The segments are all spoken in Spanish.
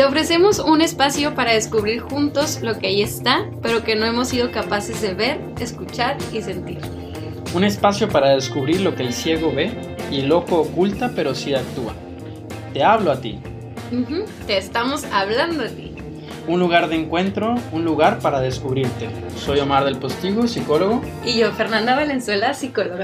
Te ofrecemos un espacio para descubrir juntos lo que ahí está, pero que no hemos sido capaces de ver, escuchar y sentir. Un espacio para descubrir lo que el ciego ve y el loco oculta, pero sí actúa. Te hablo a ti. Te estamos hablando a ti. Un lugar de encuentro, un lugar para descubrirte. Soy Omar del Postigo, psicólogo. Y yo, Fernanda Valenzuela, psicóloga.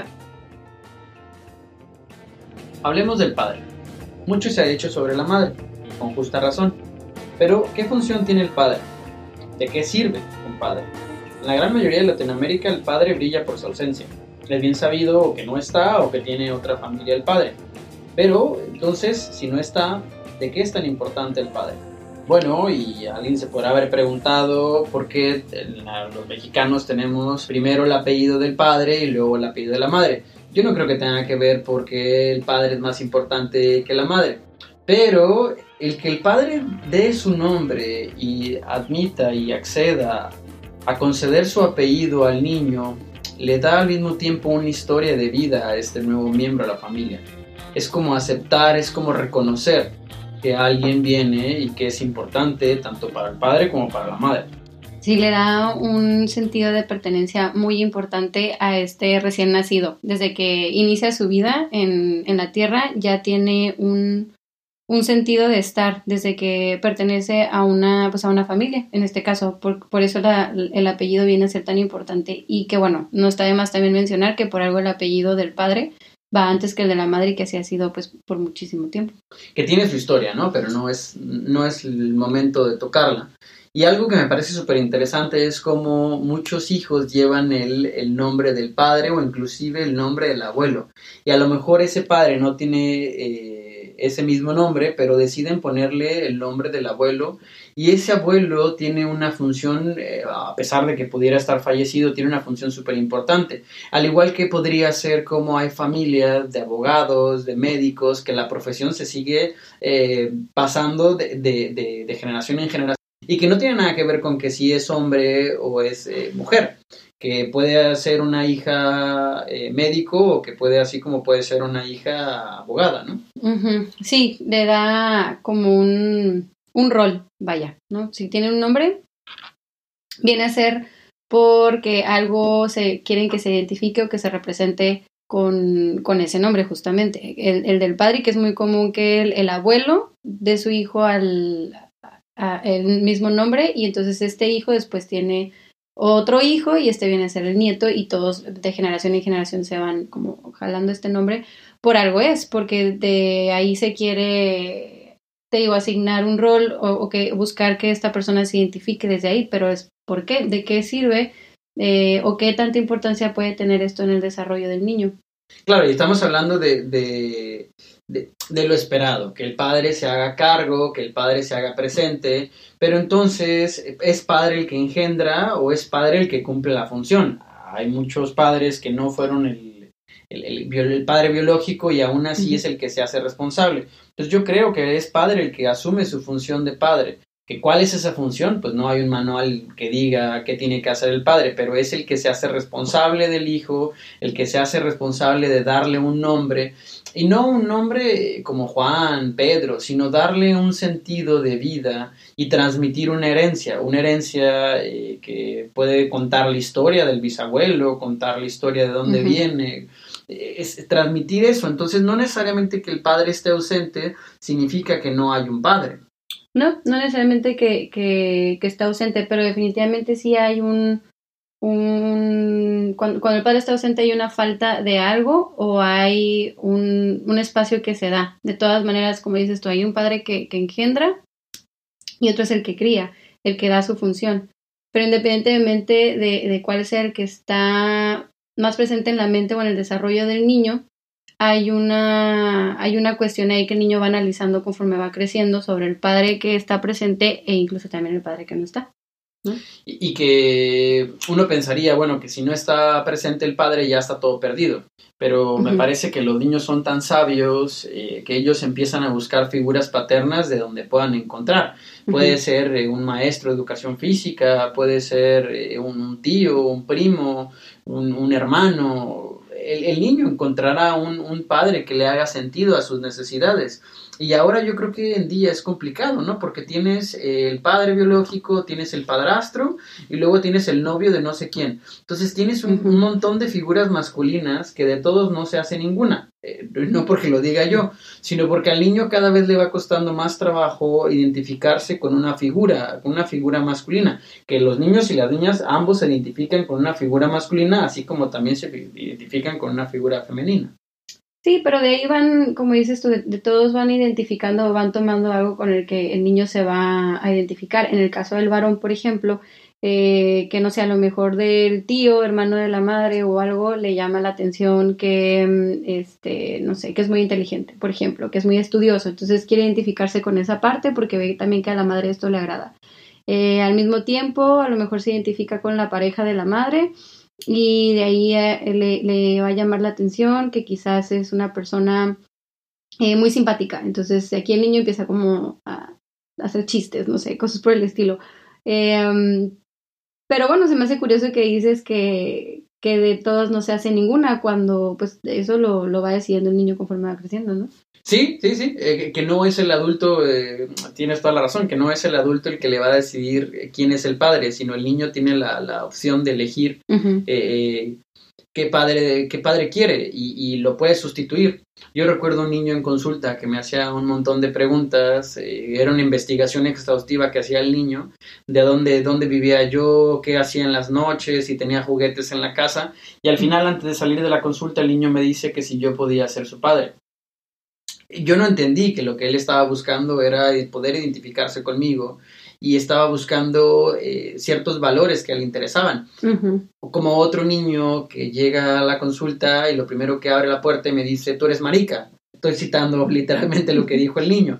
Hablemos del padre. Mucho se ha dicho sobre la madre, con justa razón. Pero, ¿qué función tiene el padre? ¿De qué sirve un padre? En la gran mayoría de Latinoamérica el padre brilla por su ausencia. Es bien sabido o que no está o que tiene otra familia el padre. Pero, entonces, si no está, ¿de qué es tan importante el padre? Bueno, y alguien se podrá haber preguntado por qué los mexicanos tenemos primero el apellido del padre y luego el apellido de la madre. Yo no creo que tenga que ver porque el padre es más importante que la madre. Pero el que el padre dé su nombre y admita y acceda a conceder su apellido al niño, le da al mismo tiempo una historia de vida a este nuevo miembro de la familia. Es como aceptar, es como reconocer que alguien viene y que es importante tanto para el padre como para la madre. Sí, le da un sentido de pertenencia muy importante a este recién nacido. Desde que inicia su vida en la tierra ya tiene un sentido de estar, desde que pertenece a una familia, en este caso. Por eso el apellido viene a ser tan importante. Y que bueno, no está de más también mencionar que por algo el apellido del padre va antes que el de la madre, y que así ha sido pues por muchísimo tiempo. Que tiene su historia, ¿no? Pero no es el momento de tocarla. Y algo que me parece súper interesante es cómo muchos hijos llevan el nombre del padre o inclusive el nombre del abuelo. Y a lo mejor ese padre no tiene ese mismo nombre, pero deciden ponerle el nombre del abuelo. Y ese abuelo tiene una función, a pesar de que pudiera estar fallecido, tiene una función súper importante. Al igual que podría ser como hay familias de abogados, de médicos, que la profesión se sigue pasando de generación en generación. Y que no tiene nada que ver con que si es hombre o es mujer, que puede ser una hija médico o que puede, así como puede ser una hija abogada, ¿no? Uh-huh. Sí, le da como un rol, vaya, ¿no? Si tiene un nombre, viene a ser porque algo quieren que se identifique o que se represente con ese nombre, justamente. El del padre, que es muy común que el abuelo dé su hijo el mismo nombre, y entonces este hijo después tiene otro hijo y este viene a ser el nieto, y todos de generación en generación se van como jalando este nombre. Por algo es, porque de ahí se quiere, te digo, asignar un rol o que buscar que esta persona se identifique desde ahí. Pero es ¿por qué? ¿De qué sirve? ¿O qué tanta importancia puede tener esto en el desarrollo del niño? Claro, y estamos hablando de lo esperado, que el padre se haga cargo, que el padre se haga presente, pero entonces, ¿es padre el que engendra o es padre el que cumple la función? Hay muchos padres que no fueron el padre biológico y aún así es el que se hace responsable. Entonces yo creo que es padre el que asume su función de padre. ¿Que cuál es esa función? Pues no hay un manual que diga qué tiene que hacer el padre, pero es el que se hace responsable del hijo, el que se hace responsable de darle un nombre, y no un nombre como Juan, Pedro, sino darle un sentido de vida y transmitir una herencia que puede contar la historia del bisabuelo, contar la historia de dónde viene, es transmitir eso. Entonces no necesariamente que el padre esté ausente significa que no hay un padre. No necesariamente que está ausente, pero definitivamente sí hay cuando el padre está ausente hay una falta de algo, o hay un espacio que se da. De todas maneras, como dices tú, hay un padre que engendra y otro es el que cría, el que da su función. Pero independientemente de cuál sea el que está más presente en la mente o en el desarrollo del niño, hay una cuestión ahí que el niño va analizando conforme va creciendo sobre el padre que está presente e incluso también el padre que no está, ¿no? Y que uno pensaría, bueno, que si no está presente el padre ya está todo perdido. Pero me parece que los niños son tan sabios que ellos empiezan a buscar figuras paternas de donde puedan encontrar. Puede ser un maestro de educación física, puede ser un tío, un primo, un hermano. El niño encontrará un padre que le haga sentido a sus necesidades. Y ahora yo creo que en día es complicado, ¿no? Porque tienes el padre biológico, tienes el padrastro y luego tienes el novio de no sé quién. Entonces tienes un montón de figuras masculinas que de todos no se hace ninguna. No porque lo diga yo, sino porque al niño cada vez le va costando más trabajo identificarse con una figura masculina. Que los niños y las niñas ambos se identifican con una figura masculina, así como también se identifican con una figura femenina. Sí, pero de ahí van, como dices tú, de todos van identificando, van tomando algo con el que el niño se va a identificar. En el caso del varón, por ejemplo, que no sé, a lo mejor del tío, hermano de la madre o algo, le llama la atención que, no sé, que es muy inteligente, por ejemplo, que es muy estudioso. Entonces quiere identificarse con esa parte porque ve también que a la madre esto le agrada. Al mismo tiempo, a lo mejor se identifica con la pareja de la madre. Y de ahí le va a llamar la atención que quizás es una persona muy simpática. Entonces aquí el niño empieza como a hacer chistes, no sé, cosas por el estilo. Pero bueno, se me hace curioso que dices que de todas no se hace ninguna cuando pues eso lo va decidiendo el niño conforme va creciendo, ¿no? Sí, que no es el adulto, tienes toda la razón, que no es el adulto el que le va a decidir quién es el padre, sino el niño tiene la opción de elegir qué padre quiere y lo puede sustituir. Yo recuerdo un niño en consulta que me hacía un montón de preguntas, era una investigación exhaustiva que hacía el niño, de dónde vivía yo, qué hacía en las noches, si tenía juguetes en la casa, y al final, antes de salir de la consulta, el niño me dice que si yo podía ser su padre. Yo no entendí que lo que él estaba buscando era poder identificarse conmigo y estaba buscando ciertos valores que le interesaban. Como otro niño que llega a la consulta y lo primero que abre la puerta y me dice, tú eres marica. Estoy citando literalmente lo que dijo el niño.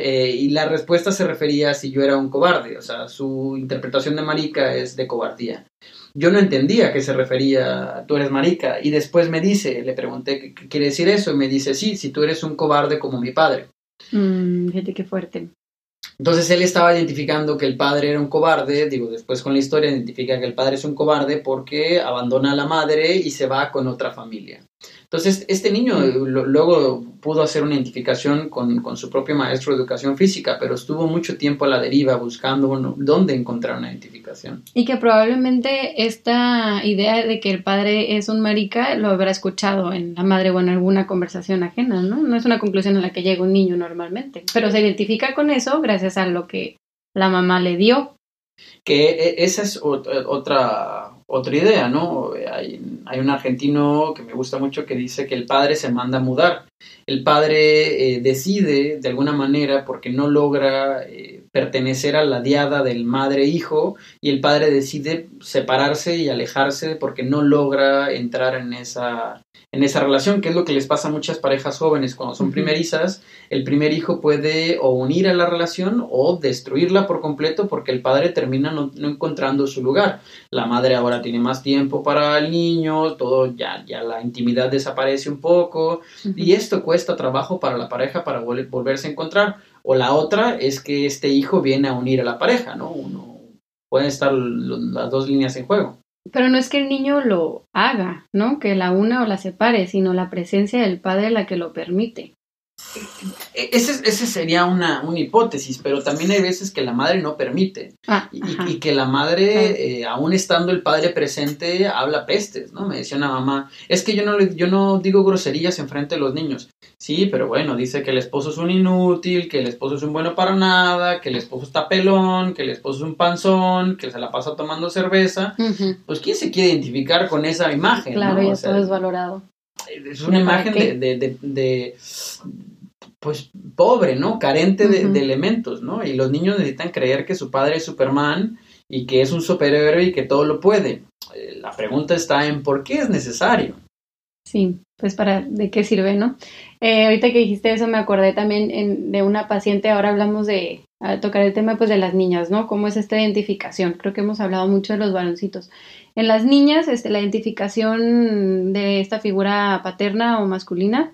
Y la respuesta se refería a si yo era un cobarde. O sea, su interpretación de marica es de cobardía. Yo no entendía a qué se refería, tú eres marica, y después me dice, le pregunté qué quiere decir eso, y me dice, sí, si tú eres un cobarde como mi padre. Fíjate qué fuerte. Entonces él estaba identificando que el padre era un cobarde, después con la historia identifica que el padre es un cobarde porque abandona a la madre y se va con otra familia. Entonces este niño luego pudo hacer una identificación con su propio maestro de educación física, pero estuvo mucho tiempo a la deriva buscando dónde encontrar una identificación. Y que probablemente esta idea de que el padre es un marica lo habrá escuchado en la madre o en alguna conversación ajena, ¿no? No es una conclusión a la que llega un niño normalmente, pero se identifica con eso gracias a lo que la mamá le dio. Que esa es otra idea, ¿no? Hay un argentino que me gusta mucho que dice que el padre se manda a mudar. El padre decide de alguna manera porque no logra pertenecer a la diada del madre-hijo y el padre decide separarse y alejarse porque no logra entrar en esa relación, que es lo que les pasa a muchas parejas jóvenes cuando son primerizas. El primer hijo puede o unir a la relación o destruirla por completo porque el padre termina no encontrando su lugar. La madre ahora tiene más tiempo para el niño, todo ya la intimidad desaparece un poco y esto cuesta trabajo para la pareja para volverse a encontrar. O la otra es que este hijo viene a unir a la pareja, ¿no? Pueden estar las dos líneas en juego. Pero no es que el niño lo haga, ¿no? Que la una o la separe, sino la presencia del padre la que lo permite. Ese sería una hipótesis, pero también hay veces que la madre no permite y que la madre, aún estando el padre presente, habla pestes, ¿no? Me decía una mamá, es que yo no digo groserías enfrente de los niños. Sí, pero bueno, dice que el esposo es un inútil, que el esposo es un bueno para nada, que el esposo está pelón, que el esposo es un panzón, que se la pasa tomando cerveza. Pues ¿quién se quiere identificar con esa imagen? Claro, ¿no? ya todo es valorado. Es una imagen de pues pobre, ¿no? Carente de elementos, ¿no? Y los niños necesitan creer que su padre es Superman y que es un superhéroe y que todo lo puede. La pregunta está en ¿por qué es necesario? Sí, pues ¿de qué sirve, no? Ahorita que dijiste eso me acordé también de una paciente, ahora hablamos a tocar el tema pues de las niñas, ¿no? ¿Cómo es esta identificación? Creo que hemos hablado mucho de los varoncitos. En las niñas, la identificación de esta figura paterna o masculina,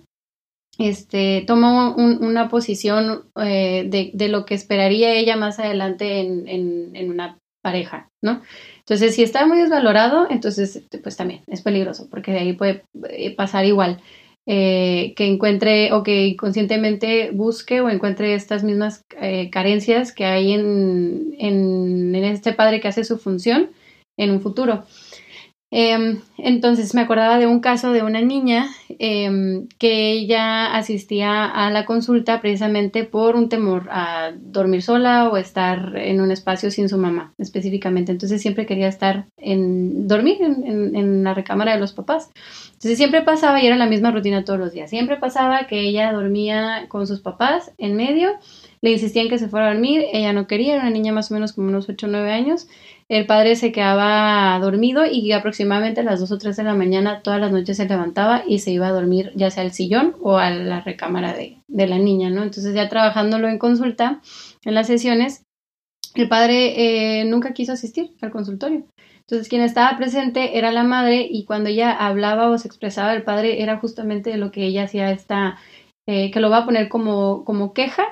toma una posición de lo que esperaría ella más adelante en una pareja, ¿no? Entonces, si está muy desvalorado, entonces, pues también es peligroso, porque de ahí puede pasar igual. que encuentre o que inconscientemente busque o encuentre estas mismas carencias que hay en este padre que hace su función en un futuro. Entonces me acordaba de un caso de una niña que ella asistía a la consulta precisamente por un temor a dormir sola o estar en un espacio sin su mamá específicamente. Entonces siempre quería dormir en la recámara de los papás. Entonces siempre pasaba, y era la misma rutina todos los días, siempre pasaba que ella dormía con sus papás en medio, le insistían que se fuera a dormir, ella no quería, era una niña más o menos como unos 8 o 9 años. El padre se quedaba dormido y aproximadamente a las 2 o 3 de la mañana todas las noches se levantaba y se iba a dormir ya sea al sillón o a la recámara de la niña, ¿no? Entonces ya trabajándolo en consulta, en las sesiones, el padre nunca quiso asistir al consultorio. Entonces quien estaba presente era la madre, y cuando ella hablaba o se expresaba el padre era justamente lo que ella hacía que lo va a poner como queja.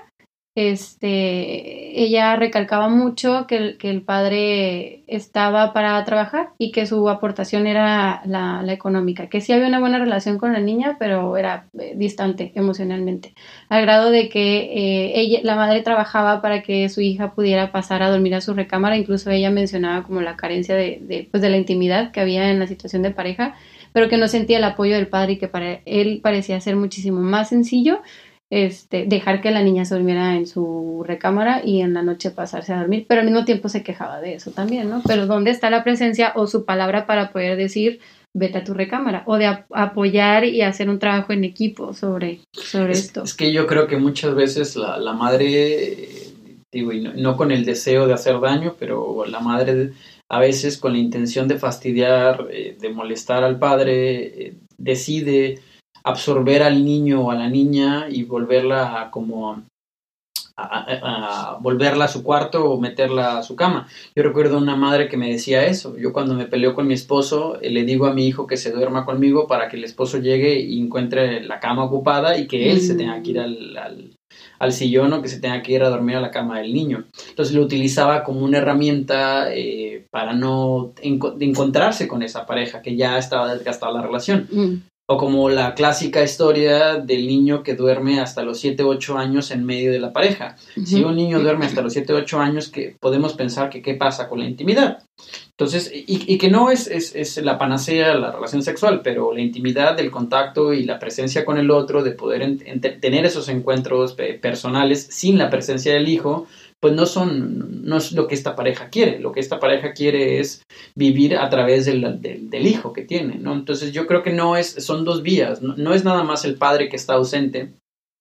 Ella recalcaba mucho que el padre estaba para trabajar y que su aportación era la económica, que sí había una buena relación con la niña, pero era distante emocionalmente, al grado de que la madre trabajaba para que su hija pudiera pasar a dormir a su recámara. Incluso ella mencionaba como la carencia de la intimidad que había en la situación de pareja, pero que no sentía el apoyo del padre y que para él parecía ser muchísimo más sencillo dejar que la niña se durmiera en su recámara y en la noche pasarse a dormir, pero al mismo tiempo se quejaba de eso también, ¿no? Pero ¿dónde está la presencia o su palabra para poder decir vete a tu recámara, o de apoyar y hacer un trabajo en equipo sobre esto? Es que yo creo que muchas veces la madre, digo, y no con el deseo de hacer daño, pero la madre a veces con la intención de fastidiar, de molestar al padre, decide absorber al niño o a la niña y volverla como a volverla a su cuarto o meterla a su cama. Yo recuerdo una madre que me decía eso. Yo cuando me peleo con mi esposo, le digo a mi hijo que se duerma conmigo para que el esposo llegue y encuentre la cama ocupada y que él se tenga que ir al sillón, o que se tenga que ir a dormir a la cama del niño. Entonces lo utilizaba como una herramienta para no encontrarse con esa pareja que ya estaba desgastada la relación. O como la clásica historia del niño que duerme hasta los 7, 8 años en medio de la pareja. Uh-huh. Si un niño duerme hasta los 7, 8 años, que podemos pensar que qué pasa con la intimidad. Entonces, y que no es la panacea la relación sexual, pero la intimidad, el contacto y la presencia con el otro, de poder tener esos encuentros personales sin la presencia del hijo, pues no es lo que esta pareja quiere. Lo que esta pareja quiere es vivir a través del hijo que tiene, ¿no? Entonces yo creo que son dos vías, no es nada más el padre que está ausente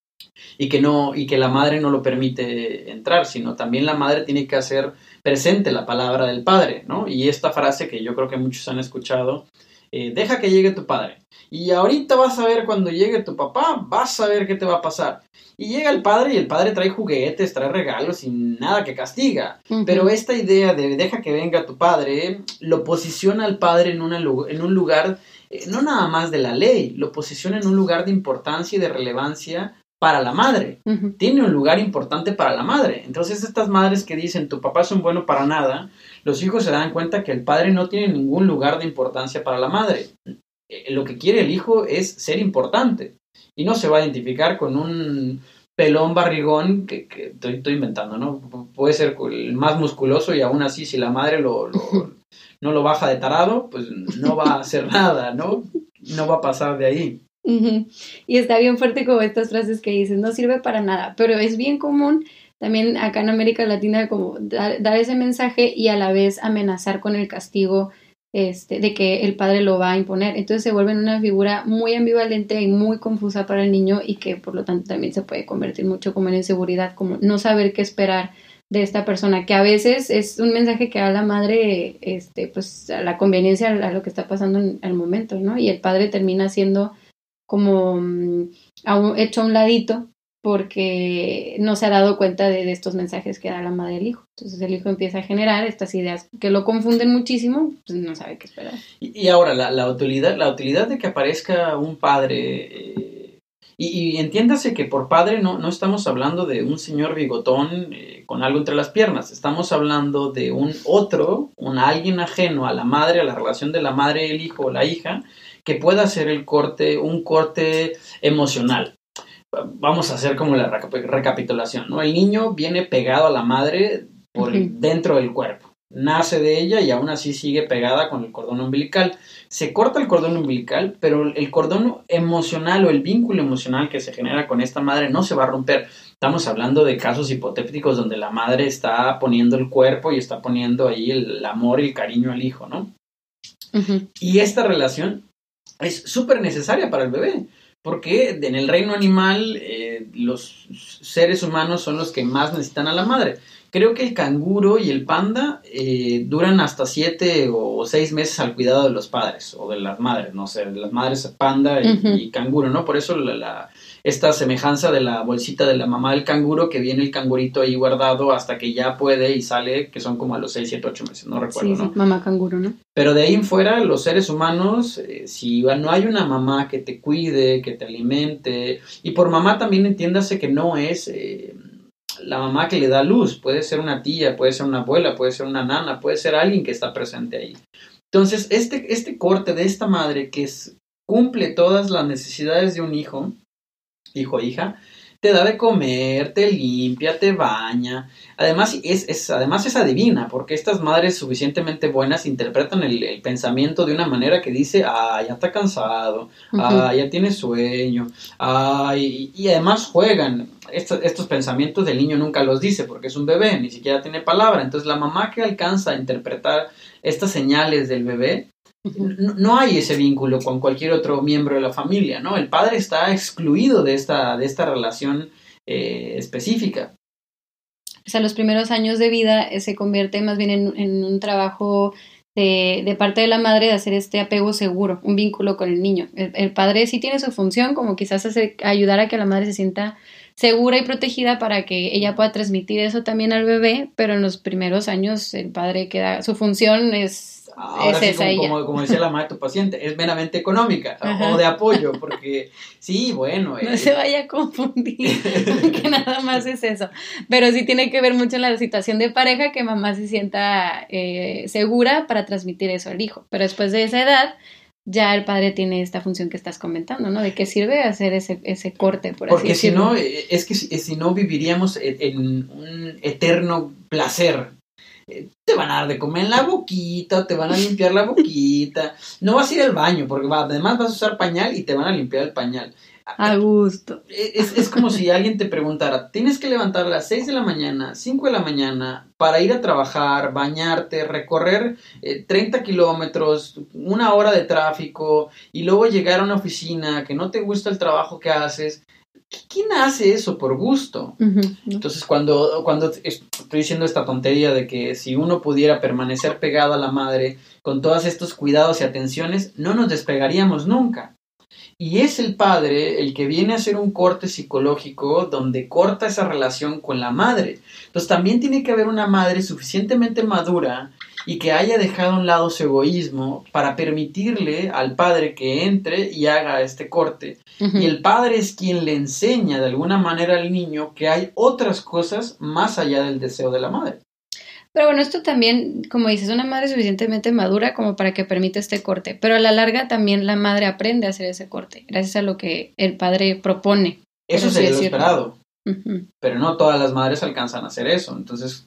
y que la madre no lo permite entrar, sino también la madre tiene que hacer presente la palabra del padre, ¿no? Y esta frase que yo creo que muchos han escuchado, deja que llegue tu padre, y ahorita vas a ver cuando llegue tu papá, vas a ver qué te va a pasar. Y llega el padre, y el padre trae juguetes, trae regalos y nada que castiga. Uh-huh. Pero esta idea de deja que venga tu padre, lo posiciona al padre en un lugar, no nada más de la ley, lo posiciona en un lugar de importancia y de relevancia para la madre. Uh-huh. Tiene un lugar importante para la madre. Entonces estas madres que dicen tu papá es un bueno para nada, los hijos se dan cuenta que el padre no tiene ningún lugar de importancia para la madre. Lo que quiere el hijo es ser importante, y no se va a identificar con un pelón barrigón que estoy inventando, ¿no? Puede ser el más musculoso, y aún así si la madre no lo baja de tarado, pues no va a hacer nada, ¿no? No va a pasar de ahí. Uh-huh. Y está bien fuerte como estas frases que dices, no sirve para nada, pero es bien común también acá en América Latina como dar ese mensaje y a la vez amenazar con el castigo de que el padre lo va a imponer. Entonces se vuelve una figura muy ambivalente y muy confusa para el niño, y que por lo tanto también se puede convertir mucho como en inseguridad, como no saber qué esperar de esta persona, que a veces es un mensaje que da la madre pues a la conveniencia, a lo que está pasando en el momento, ¿no? Y el padre termina siendo como hecho a un ladito porque no se ha dado cuenta de estos mensajes que da la madre del hijo. Entonces el hijo empieza a generar estas ideas que lo confunden muchísimo, pues no sabe qué esperar. Y ahora, la utilidad de que aparezca un padre, y entiéndase que por padre no estamos hablando de un señor bigotón con algo entre las piernas, estamos hablando de alguien ajeno a la madre, a la relación de la madre, el hijo o la hija, que pueda hacer el corte, un corte emocional. Vamos a hacer como la recapitulación, ¿no? El niño viene pegado a la madre por dentro del cuerpo, nace de ella y aún así sigue pegada con el cordón umbilical. Se corta el cordón umbilical, pero el cordón emocional o el vínculo emocional que se genera con esta madre no se va a romper. Estamos hablando de casos hipotéticos donde la madre está poniendo el cuerpo y está poniendo ahí el amor y el cariño al hijo, ¿no? Y esta relación es súper necesaria para el bebé. Porque en el reino animal los seres humanos son los que más necesitan a la madre. Creo que el canguro y el panda duran hasta 7 o 6 meses al cuidado de los padres o de las madres, no sé, de las madres panda y canguro, ¿no? Por eso esta semejanza de la bolsita de la mamá del canguro, que viene el cangurito ahí guardado hasta que ya puede y sale, que son como a los 6, 7, 8 meses, no recuerdo, sí, ¿no? Sí, mamá canguro, ¿no? Pero de ahí en fuera, los seres humanos, si no hay una mamá que te cuide, que te alimente, y por mamá también entiéndase que no es la mamá que le da luz, puede ser una tía, puede ser una abuela, puede ser una nana, puede ser alguien que está presente ahí. Entonces, este corte de esta madre que cumple todas las necesidades de un hijo o hija, te da de comer, te limpia, te baña. Además es adivina, porque estas madres suficientemente buenas interpretan el pensamiento de una manera que dice, ya está cansado, ya tiene sueño, y además juegan. Estos pensamientos del niño nunca los dice porque es un bebé, ni siquiera tiene palabra. Entonces la mamá que alcanza a interpretar estas señales del bebé, no hay ese vínculo con cualquier otro miembro de la familia, ¿no? El padre está excluido de esta relación específica. O sea, los primeros años de vida se convierte más bien en un trabajo de parte de la madre de hacer este apego seguro, un vínculo con el niño. El padre sí tiene su función, como quizás ayudar a que la madre se sienta segura y protegida para que ella pueda transmitir eso también al bebé, pero en los primeros años el padre su función es ahora sí, como decía la mamá de tu paciente, es meramente económica o de apoyo, porque sí, bueno. No se vaya a confundir, que nada más es eso. Pero sí tiene que ver mucho en la situación de pareja, que mamá se sienta segura para transmitir eso al hijo. Pero después de esa edad, ya el padre tiene esta función que estás comentando, ¿no? ¿De qué sirve hacer ese corte, por así decirlo? Porque si no, es que si no viviríamos en un eterno placer. Te van a dar de comer en la boquita, te van a limpiar la boquita, no vas a ir al baño porque además vas a usar pañal y te van a limpiar el pañal. A gusto. Es como si alguien te preguntara, tienes que levantar a las 6 de la mañana, 5 de la mañana para ir a trabajar, bañarte, recorrer 30 kilómetros, 1 hora de tráfico y luego llegar a una oficina que no te gusta el trabajo que haces. ¿Quién hace eso por gusto? Entonces, cuando estoy diciendo esta tontería de que si uno pudiera permanecer pegado a la madre con todos estos cuidados y atenciones, no nos despegaríamos nunca. Y es el padre el que viene a hacer un corte psicológico donde corta esa relación con la madre. Entonces, también tiene que haber una madre suficientemente madura y que haya dejado a un lado su egoísmo para permitirle al padre que entre y haga este corte. Y el padre es quien le enseña de alguna manera al niño que hay otras cosas más allá del deseo de la madre. Pero bueno, esto también, como dices, una madre suficientemente madura como para que permita este corte, pero a la larga también la madre aprende a hacer ese corte, gracias a lo que el padre propone. Eso sería lo esperado, pero no todas las madres alcanzan a hacer eso. Entonces,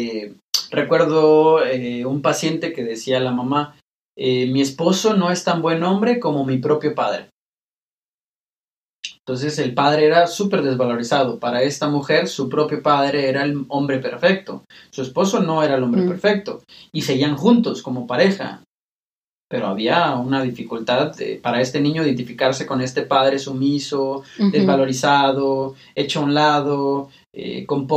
recuerdo un paciente que decía a la mamá, mi esposo no es tan buen hombre como mi propio padre. Entonces el padre era súper desvalorizado. Para esta mujer, su propio padre era el hombre perfecto. Su esposo no era el hombre perfecto. Y seguían juntos como pareja. Pero había una dificultad para este niño identificarse con este padre sumiso, desvalorizado, hecho a un lado, con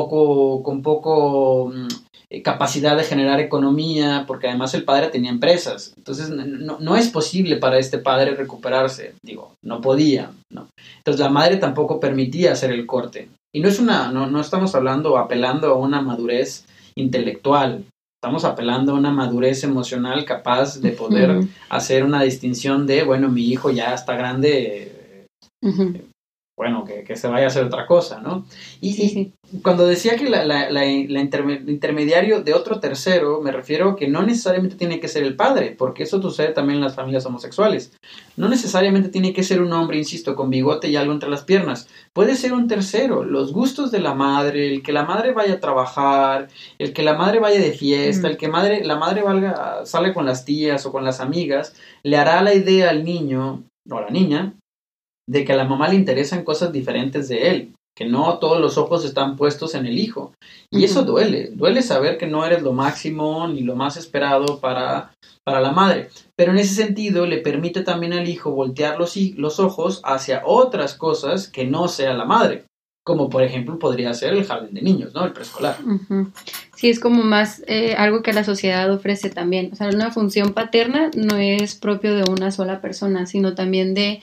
poco capacidad de generar economía, porque además el padre tenía empresas. Entonces no es posible para este padre recuperarse. No podía, ¿no? Entonces la madre tampoco permitía hacer el corte. Y no estamos apelando a una madurez intelectual. Estamos apelando a una madurez emocional capaz de poder hacer una distinción de, bueno, mi hijo ya está grande, bueno, que se vaya a hacer otra cosa, ¿no? Y, Sí. y cuando decía que intermediario de otro tercero, me refiero que no necesariamente tiene que ser el padre, porque eso sucede también en las familias homosexuales. No necesariamente tiene que ser un hombre, insisto, con bigote y algo entre las piernas. Puede ser un tercero, los gustos de la madre, el que la madre vaya a trabajar, el que la madre vaya de fiesta, el que la madre sale con las tías o con las amigas, le hará la idea al niño o a la niña de que a la mamá le interesan cosas diferentes de él, que no todos los ojos están puestos en el hijo. Y eso duele saber que no eres lo máximo ni lo más esperado para la madre. Pero en ese sentido le permite también al hijo voltear los ojos hacia otras cosas que no sea la madre, como por ejemplo podría ser el jardín de niños, ¿no? El preescolar. Sí, es como más algo que la sociedad ofrece también. O sea, una función paterna no es propio de una sola persona, sino también de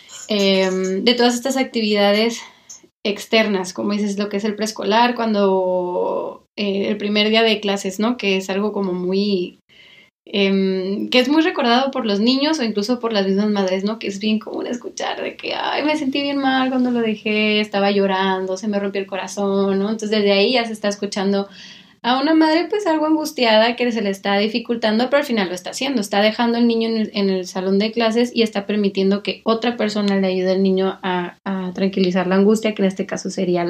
todas estas actividades externas, como dices, lo que es el preescolar, cuando el primer día de clases, ¿no? Que es algo como muy, que es muy recordado por los niños o incluso por las mismas madres, ¿no? Que es bien común escuchar de que, ay, me sentí bien mal cuando lo dejé, estaba llorando, se me rompió el corazón, ¿no? Entonces desde ahí ya se está escuchando a una madre pues algo angustiada que se le está dificultando, pero al final lo está haciendo, está dejando al niño en el salón de clases y está permitiendo que otra persona le ayude al niño a tranquilizar la angustia, que en este caso sería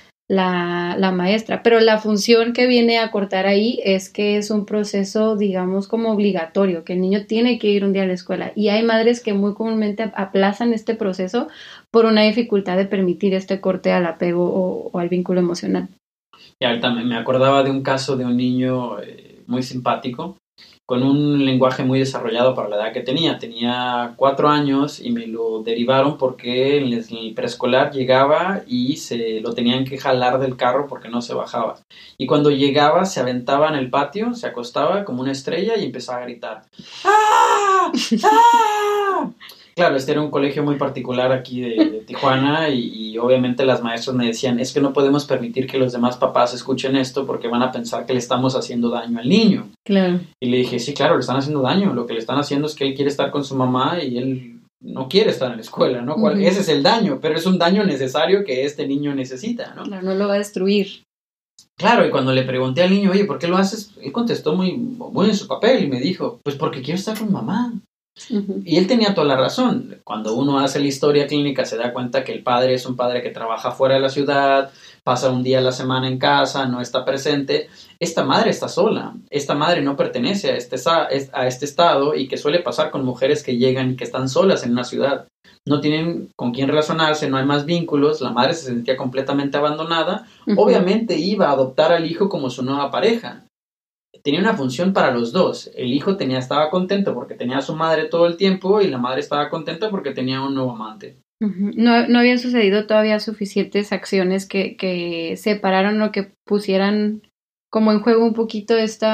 la maestra. Pero la función que viene a cortar ahí es que es un proceso, digamos, como obligatorio, que el niño tiene que ir un día a la escuela. Y hay madres que muy comúnmente aplazan este proceso por una dificultad de permitir este corte al apego o al vínculo emocional. Y ahorita me acordaba de un caso de un niño muy simpático, con un lenguaje muy desarrollado para la edad que tenía. Tenía 4 años y me lo derivaron porque en el preescolar llegaba y se lo tenían que jalar del carro porque no se bajaba. Y cuando llegaba se aventaba en el patio, se acostaba como una estrella y empezaba a gritar. ¡Ah! ¡Ah! Claro, este era un colegio muy particular aquí de Tijuana y obviamente las maestras me decían, es que no podemos permitir que los demás papás escuchen esto porque van a pensar que le estamos haciendo daño al niño. Claro. Y le dije, sí, claro, le están haciendo daño. Lo que le están haciendo es que él quiere estar con su mamá y él no quiere estar en la escuela, ¿no? Ese es el daño, pero es un daño necesario que este niño necesita, ¿no? Claro, no lo va a destruir. Claro, y cuando le pregunté al niño, oye, ¿por qué lo haces? Él contestó muy en su papel y me dijo, pues porque quiero estar con mamá. Y él tenía toda la razón. Cuando uno hace la historia clínica se da cuenta que el padre es un padre que trabaja fuera de la ciudad, pasa un día a la semana en casa, no está presente. Esta madre está sola. Esta madre no pertenece a este estado y que suele pasar con mujeres que llegan y que están solas en una ciudad. No tienen con quién relacionarse, no hay más vínculos, la madre se sentía completamente abandonada. Obviamente iba a adoptar al hijo como su nueva pareja. Tenía una función para los dos. El hijo estaba contento porque tenía a su madre todo el tiempo y la madre estaba contenta porque tenía un nuevo amante. No habían sucedido todavía suficientes acciones que separaron o que pusieran como en juego un poquito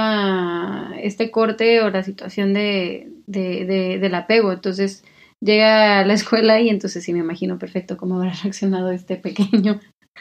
este corte o la situación del apego. Entonces llega a la escuela y entonces sí me imagino perfecto cómo habrá reaccionado este pequeño.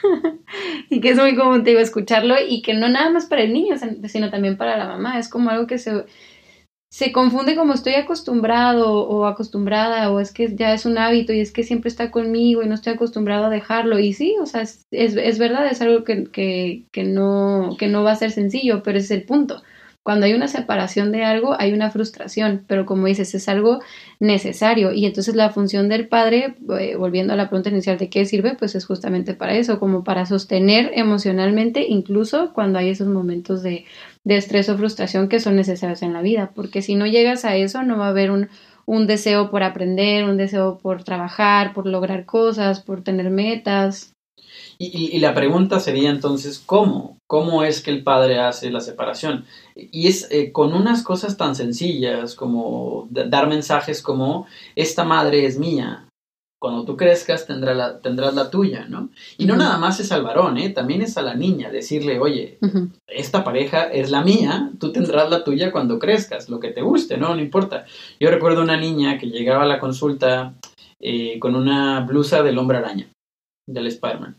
Y que es muy común, te digo, escucharlo y que no nada más para el niño, sino también para la mamá. Es como algo que se confunde como estoy acostumbrado o acostumbrada o es que ya es un hábito y es que siempre está conmigo y no estoy acostumbrado a dejarlo. Y sí, o sea, es verdad, es algo que no va a ser sencillo, pero ese es el punto. Cuando hay una separación de algo, hay una frustración, pero como dices, es algo necesario. Y entonces la función del padre, volviendo a la pregunta inicial de qué sirve, pues es justamente para eso, como para sostener emocionalmente, incluso cuando hay esos momentos de estrés o frustración que son necesarios en la vida. Porque si no llegas a eso, no va a haber un deseo por aprender, un deseo por trabajar, por lograr cosas, por tener metas. Y la pregunta sería entonces, ¿cómo? ¿Cómo es que el padre hace la separación? Y es con unas cosas tan sencillas como dar mensajes como, esta madre es mía, cuando tú crezcas tendrás la tuya, ¿no? Y no nada más es al varón, también es a la niña, decirle, oye, esta pareja es la mía, tú tendrás la tuya cuando crezcas, lo que te guste, ¿no? No importa. Yo recuerdo una niña que llegaba a la consulta con una blusa del Hombre Araña, del Spider-Man.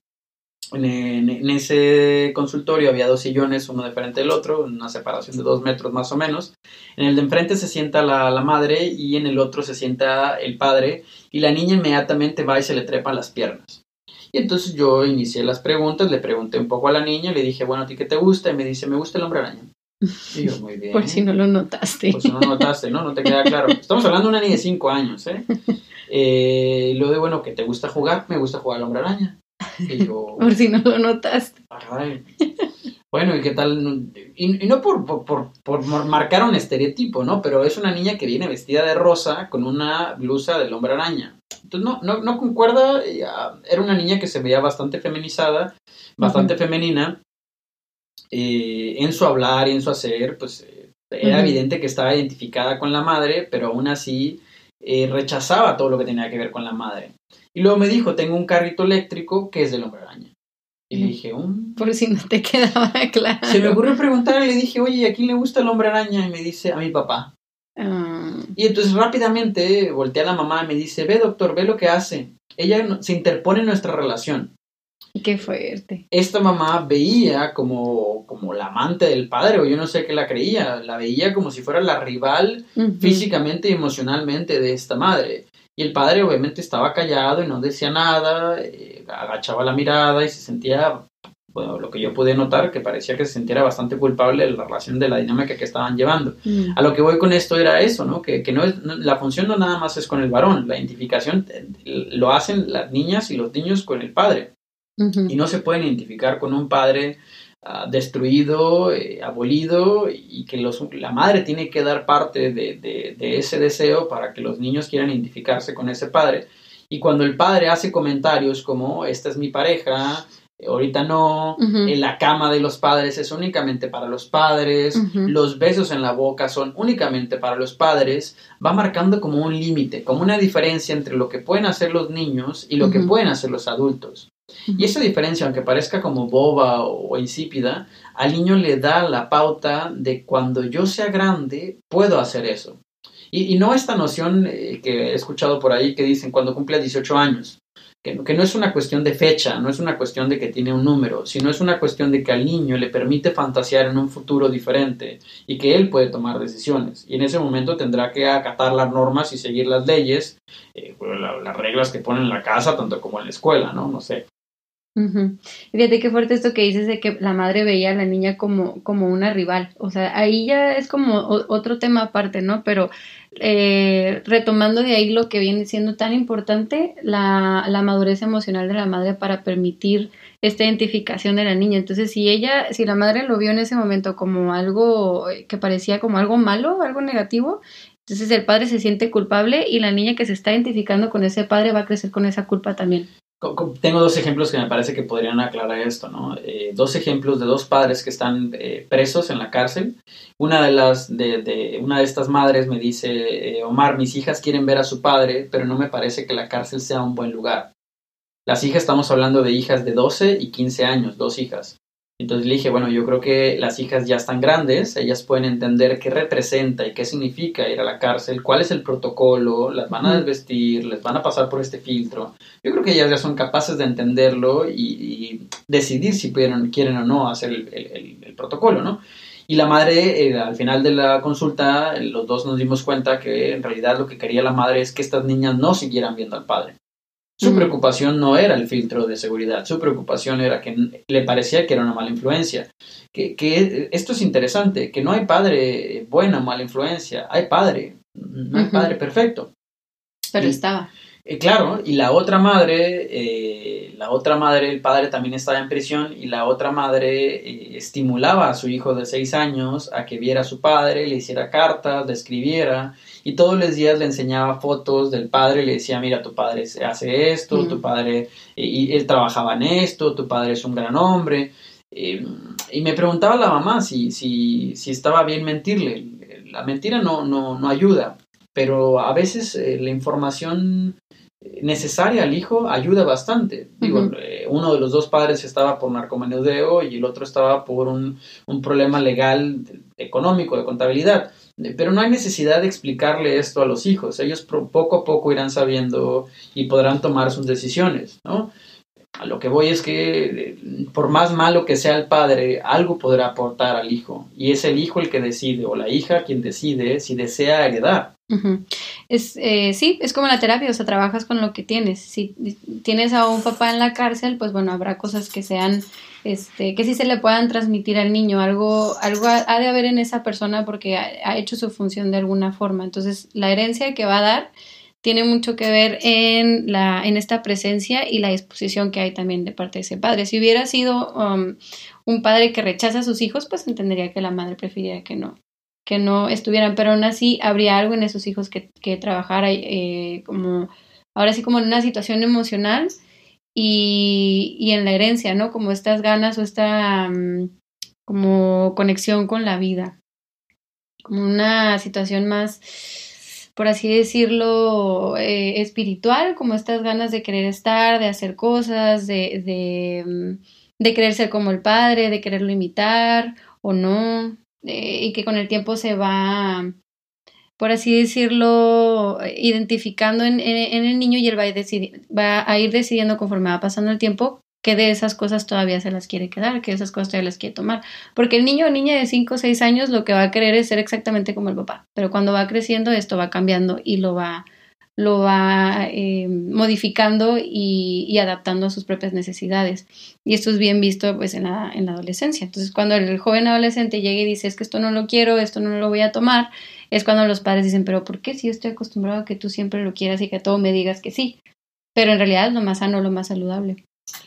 En ese consultorio había 2 sillones, uno de frente del otro, una separación de 2 metros más o menos. En el de enfrente se sienta la madre y en el otro se sienta el padre y la niña inmediatamente va y se le trepa las piernas. Y entonces yo inicié las preguntas, le pregunté un poco a la niña, le dije, bueno, ¿a ti qué te gusta? Y me dice, me gusta el hombre araña. Y yo, muy bien. Por si no lo notaste. Por si no notaste, ¿no? No te queda claro. Estamos hablando de una niña de 5 años, ¿eh? Lo de, bueno, ¿que te gusta jugar? Me gusta jugar al hombre araña. Y yo... Por si no lo notaste. Ay. Bueno, ¿y qué tal? Y no por marcar un estereotipo, ¿no? Pero es una niña que viene vestida de rosa con una blusa del hombre araña. Entonces no concuerda. Era una niña que se veía bastante feminizada, bastante femenina. En su hablar y en su hacer, pues era evidente que estaba identificada con la madre, pero aún así rechazaba todo lo que tenía que ver con la madre. Y luego me dijo, tengo un carrito eléctrico que es del hombre araña. Y le dije, por si no te quedaba claro. Se me ocurrió preguntarle, le dije, oye, ¿a quién le gusta el hombre araña? Y me dice, a mi papá. Y entonces rápidamente volteé a la mamá y me dice, ve doctor, ve lo que hace. Ella se interpone en nuestra relación. Qué fuerte. Esta mamá veía como la amante del padre, o yo no sé qué la creía, la veía como si fuera la rival físicamente y emocionalmente de esta madre. Y el padre obviamente estaba callado y no decía nada, agachaba la mirada y se sentía, bueno, lo que yo pude notar, que parecía que se sintiera bastante culpable de la relación, de la dinámica que estaban llevando. A lo que voy con esto era eso, ¿no? Que la función no nada más es con el varón, la identificación lo hacen las niñas y los niños con el padre. Y no se pueden identificar con un padre destruido, abolido, y que la madre tiene que dar parte de ese deseo para que los niños quieran identificarse con ese padre. Y cuando el padre hace comentarios como, esta es mi pareja, ahorita no, la cama de los padres es únicamente para los padres, los besos en la boca son únicamente para los padres, va marcando como un límite, como una diferencia entre lo que pueden hacer los niños y lo que pueden hacer los adultos. Y esa diferencia, aunque parezca como boba o insípida, al niño le da la pauta de cuando yo sea grande, puedo hacer eso. Y no esta noción que he escuchado por ahí que dicen cuando cumple 18 años, que no es una cuestión de fecha, no es una cuestión de que tiene un número, sino es una cuestión de que al niño le permite fantasear en un futuro diferente y que él puede tomar decisiones. Y en ese momento tendrá que acatar las normas y seguir las leyes, las reglas que ponen en la casa, tanto como en la escuela, ¿no? No sé. Fíjate qué fuerte esto que dices de que la madre veía a la niña como una rival. O sea, ahí ya es como otro tema aparte, ¿no? Pero retomando de ahí lo que viene siendo tan importante, la madurez emocional de la madre para permitir esta identificación de la niña. Entonces, si la madre lo vio en ese momento como algo que parecía como algo malo, algo negativo, entonces el padre se siente culpable y la niña que se está identificando con ese padre va a crecer con esa culpa también. Tengo 2 ejemplos que me parece que podrían aclarar esto, ¿no? 2 ejemplos de 2 padres que están presos en la cárcel. Una de estas madres me dice, Omar, mis hijas quieren ver a su padre, pero no me parece que la cárcel sea un buen lugar. Las hijas, estamos hablando de hijas de 12 y 15 años, 2 hijas. Entonces le dije, bueno, yo creo que las hijas ya están grandes, ellas pueden entender qué representa y qué significa ir a la cárcel, cuál es el protocolo, las van a desvestir, les van a pasar por este filtro. Yo creo que ellas ya son capaces de entenderlo y decidir si quieren o no hacer el protocolo, ¿no? Y la madre, al final de la consulta, los 2 nos dimos cuenta que en realidad lo que quería la madre es que estas niñas no siguieran viendo al padre. Su preocupación no era el filtro de seguridad, su preocupación era que le parecía que era una mala influencia. Que esto es interesante, que no hay padre buena o mala influencia, hay padre, no hay padre perfecto. Pero estaba. Claro, y la otra madre, el padre también estaba en prisión y la otra madre estimulaba a su hijo de 6 años a que viera a su padre, le hiciera cartas, le escribiera y todos los días le enseñaba fotos del padre, le decía, mira, tu padre hace esto, tu padre, y él trabajaba en esto, tu padre es un gran hombre. Y me preguntaba la mamá si estaba bien mentirle. La mentira no ayuda, pero a veces la información necesaria al hijo ayuda bastante. Digo, uno de los 2 padres estaba por narcomenudeo y el otro estaba por un problema legal, económico, de contabilidad. Pero no hay necesidad de explicarle esto a los hijos. Ellos poco a poco irán sabiendo y podrán tomar sus decisiones, ¿no? A lo que voy es que por más malo que sea el padre, algo podrá aportar al hijo. Y es el hijo el que decide, o la hija quien decide si desea heredar. Uh-huh. Sí, es como la terapia, o sea, trabajas con lo que tienes. Si tienes a un papá en la cárcel, pues bueno, habrá cosas que sean, que sí se le puedan transmitir al niño. Algo ha de haber en esa persona porque ha hecho su función de alguna forma. Entonces, la herencia que va a dar tiene mucho que ver en esta presencia y la disposición que hay también de parte de ese padre. Si hubiera sido un padre que rechaza a sus hijos, pues entendería que la madre preferiría que no estuvieran, pero aún así habría algo en esos hijos que trabajara como, ahora sí como en una situación emocional y en la herencia, ¿no? Como estas ganas o esta como conexión con la vida, como una situación más, por así decirlo, espiritual, como estas ganas de querer estar, de hacer cosas, de querer ser como el padre, de quererlo imitar o no, y que con el tiempo se va, por así decirlo, identificando en el niño y él va a ir decidiendo conforme va pasando el tiempo que de esas cosas todavía se las quiere quedar, que esas cosas todavía las quiere tomar. Porque el niño o niña de 5 o 6 años lo que va a querer es ser exactamente como el papá. Pero cuando va creciendo esto va cambiando y lo va modificando y adaptando a sus propias necesidades. Y esto es bien visto pues en la adolescencia. Entonces cuando el joven adolescente llega y dice es que esto no lo quiero, esto no lo voy a tomar, es cuando los padres dicen pero ¿por qué si yo estoy acostumbrado a que tú siempre lo quieras y que a todo me digas que sí? Pero en realidad es lo más sano, lo más saludable.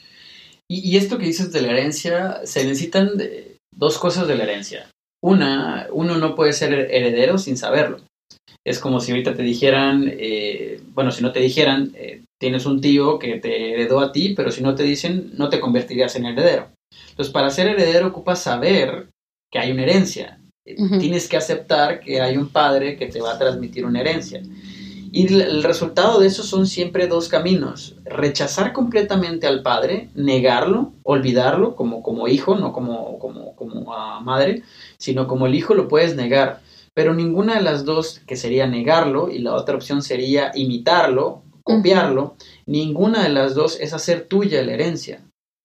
Y esto que dices de la herencia, se necesitan dos cosas de la herencia. Uno no puede ser heredero sin saberlo. Es como si ahorita te dijeran, si no te dijeran, tienes un tío que te heredó a ti, pero si no te dicen, no te convertirías en heredero. Entonces, para ser heredero ocupas saber que hay una herencia. Uh-huh. Tienes que aceptar que hay un padre que te va a transmitir una herencia. Y el resultado de eso son siempre dos caminos. Rechazar completamente al padre, negarlo, olvidarlo como hijo, no como madre, sino como el hijo lo puedes negar. Pero ninguna de las dos, que sería negarlo, y la otra opción sería imitarlo, copiarlo, ninguna de las dos es hacer tuya la herencia.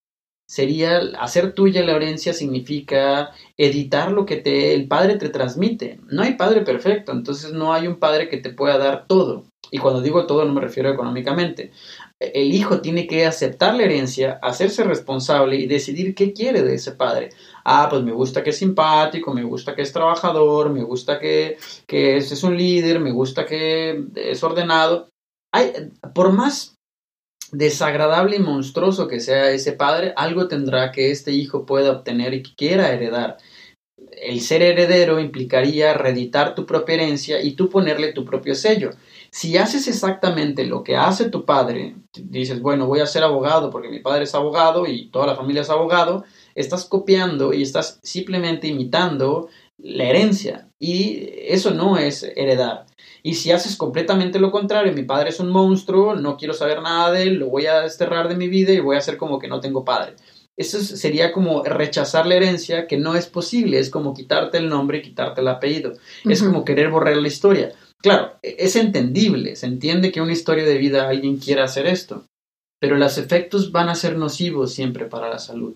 Hacer tuya la herencia significa editar lo que el padre te transmite. No hay padre perfecto, entonces no hay un padre que te pueda dar todo. Y cuando digo todo no me refiero económicamente. El hijo tiene que aceptar la herencia, hacerse responsable y decidir qué quiere de ese padre. Pues me gusta que es simpático, me gusta que es trabajador, me gusta que es un líder, me gusta que es ordenado. Por más desagradable y monstruoso que sea ese padre, algo tendrá que este hijo pueda obtener y que quiera heredar. El ser heredero implicaría reeditar tu propia herencia y tú ponerle tu propio sello. Si haces exactamente lo que hace tu padre, dices, bueno, voy a ser abogado porque mi padre es abogado y toda la familia es abogado, estás copiando y estás simplemente imitando la herencia y eso no es heredar. Y si haces completamente lo contrario, mi padre es un monstruo, no quiero saber nada de él, lo voy a desterrar de mi vida y voy a hacer como que no tengo padre. Eso sería como rechazar la herencia, que no es posible, es como quitarte el nombre y quitarte el apellido. Uh-huh. Es como querer borrar la historia. Claro, es entendible, se entiende que una historia de vida alguien quiera hacer esto, pero los efectos van a ser nocivos siempre para la salud.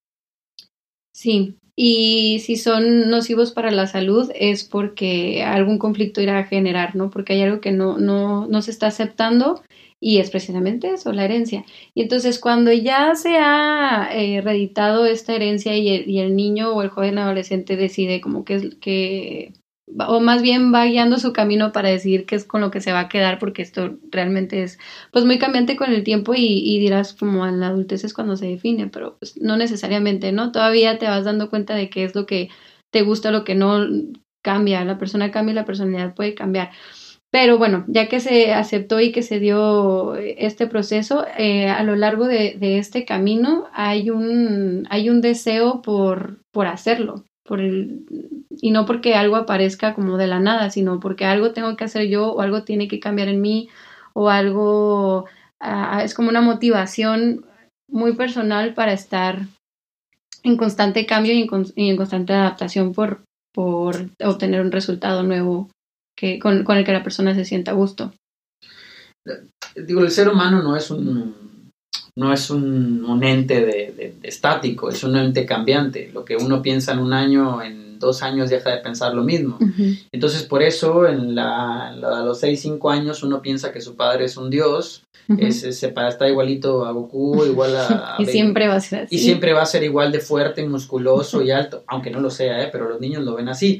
Sí, y si son nocivos para la salud es porque algún conflicto irá a generar, ¿no? Porque hay algo que no se está aceptando y es precisamente eso, la herencia. Y entonces cuando ya se ha reeditado esta herencia y el niño o el joven adolescente decide como que o más bien va guiando su camino para decidir qué es con lo que se va a quedar, porque esto realmente es pues muy cambiante con el tiempo y dirás como en la adultez es cuando se define, pero pues no necesariamente, ¿no? Todavía te vas dando cuenta de qué es lo que te gusta, lo que no cambia, la persona cambia y la personalidad puede cambiar. Pero bueno, ya que se aceptó y que se dio este proceso, a lo largo de este camino hay un deseo por hacerlo. Y no porque algo aparezca como de la nada, sino porque algo tengo que hacer yo o algo tiene que cambiar en mí o algo es como una motivación muy personal para estar en constante cambio y en constante adaptación por obtener un resultado nuevo con el que la persona se sienta a gusto. Digo, el ser humano no es un no es un ente de estático, es un ente cambiante. Lo que uno piensa en un año, en 2 años deja de pensar lo mismo. Entonces, por eso, a los 6, 5 años, uno piensa que su padre es un dios, está igualito a Goku, igual a y siempre va a ser así. Y siempre va a ser igual de fuerte, musculoso y alto, aunque no lo sea, pero los niños lo ven así.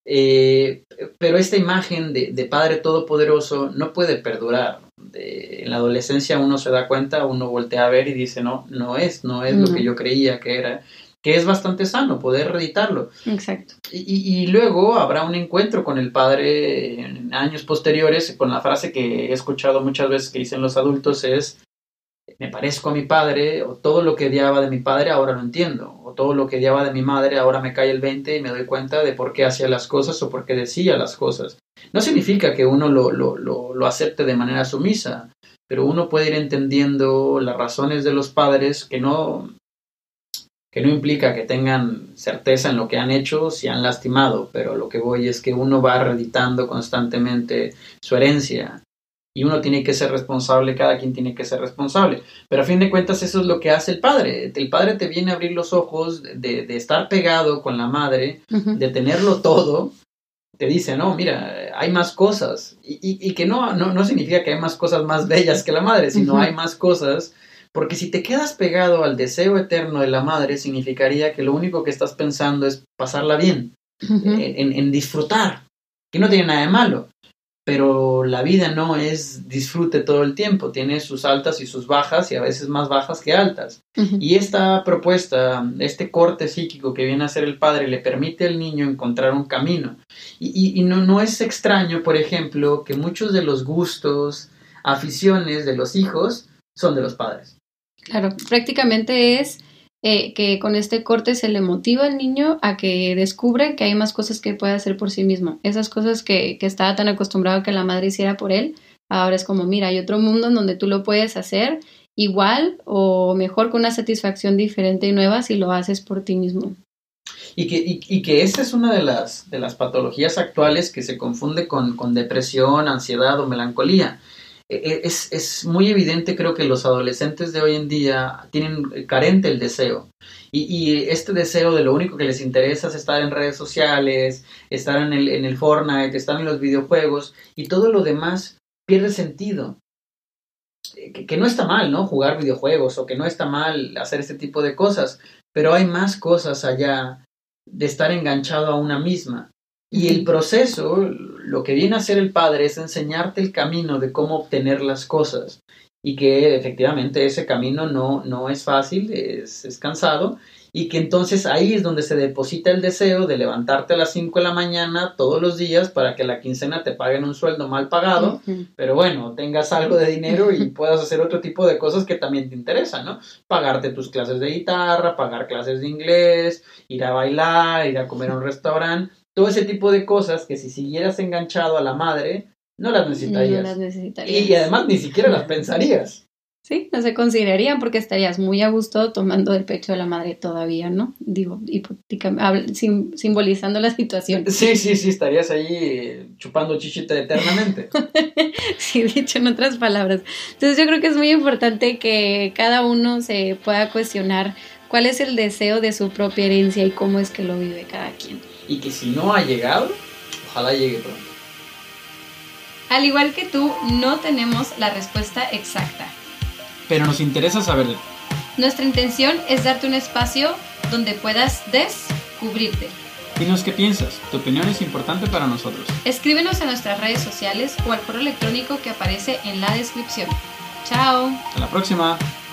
Pero esta imagen de padre todopoderoso no puede perdurar. En la adolescencia uno se da cuenta, uno voltea a ver y dice, no es lo que yo creía que era, que es bastante sano poder reeditarlo. Exacto. Y luego habrá un encuentro con el padre en años posteriores, con la frase que he escuchado muchas veces que dicen los adultos es, me parezco a mi padre, o todo lo que odiaba de mi padre ahora lo entiendo, o todo lo que odiaba de mi madre ahora me cae el 20 y me doy cuenta de por qué hacía las cosas o por qué decía las cosas. No significa que uno lo acepte de manera sumisa, pero uno puede ir entendiendo las razones de los padres que no implica que tengan certeza en lo que han hecho si han lastimado, pero lo que voy es que uno va reeditando constantemente su herencia. Y uno tiene que ser responsable, cada quien tiene que ser responsable. Pero a fin de cuentas eso es lo que hace el padre. El padre te viene a abrir los ojos de estar pegado con la madre, de tenerlo todo. Te dice, no, mira, hay más cosas. Y que no significa que hay más cosas más bellas que la madre, sino hay más cosas. Porque si te quedas pegado al deseo eterno de la madre, significaría que lo único que estás pensando es pasarla bien, en disfrutar, que no tiene nada de malo. Pero la vida no es disfrute todo el tiempo, tiene sus altas y sus bajas y a veces más bajas que altas. Y esta propuesta, este corte psíquico que viene a ser el padre le permite al niño encontrar un camino. Y no es extraño, por ejemplo, que muchos de los gustos, aficiones de los hijos son de los padres. Claro, prácticamente es que con este corte se le motiva al niño a que descubre que hay más cosas que puede hacer por sí mismo. Esas cosas que estaba tan acostumbrado a que la madre hiciera por él, ahora es como, mira, hay otro mundo en donde tú lo puedes hacer igual o mejor, con una satisfacción diferente y nueva si lo haces por ti mismo. Y que esa es una de las patologías actuales que se confunde con depresión, ansiedad o melancolía. Es muy evidente, creo que los adolescentes de hoy en día tienen carente el deseo y este deseo de lo único que les interesa es estar en redes sociales, estar en el Fortnite, estar en los videojuegos y todo lo demás pierde sentido. Que no está mal, ¿no? Jugar videojuegos o que no está mal hacer este tipo de cosas, pero hay más cosas allá de estar enganchado a una misma. Y el proceso, lo que viene a hacer el padre es enseñarte el camino de cómo obtener las cosas y que efectivamente ese camino no es fácil, es cansado y que entonces ahí es donde se deposita el deseo de levantarte a las 5 de la mañana todos los días para que la quincena te paguen un sueldo mal pagado, pero bueno, tengas algo de dinero y puedas hacer otro tipo de cosas que también te interesan, ¿no? Pagarte tus clases de guitarra, pagar clases de inglés, ir a bailar, ir a comer a un restaurante. Todo ese tipo de cosas que si siguieras enganchado a la madre, no las necesitarías. No las necesitarías. Y además ni siquiera las pensarías. Sí, no se considerarían porque estarías muy a gusto tomando el pecho de la madre todavía, ¿no? Digo, hipotéticamente, simbolizando la situación. Sí, estarías ahí chupando chichita eternamente. Sí, dicho en otras palabras. Entonces yo creo que es muy importante que cada uno se pueda cuestionar cuál es el deseo de su propia herencia y cómo es que lo vive cada quien. Y que si no ha llegado, ojalá llegue pronto. Al igual que tú, no tenemos la respuesta exacta. Pero nos interesa saberlo. Nuestra intención es darte un espacio donde puedas descubrirte. Dinos qué piensas, tu opinión es importante para nosotros. Escríbenos en nuestras redes sociales o al correo electrónico que aparece en la descripción. ¡Chao! Hasta la próxima.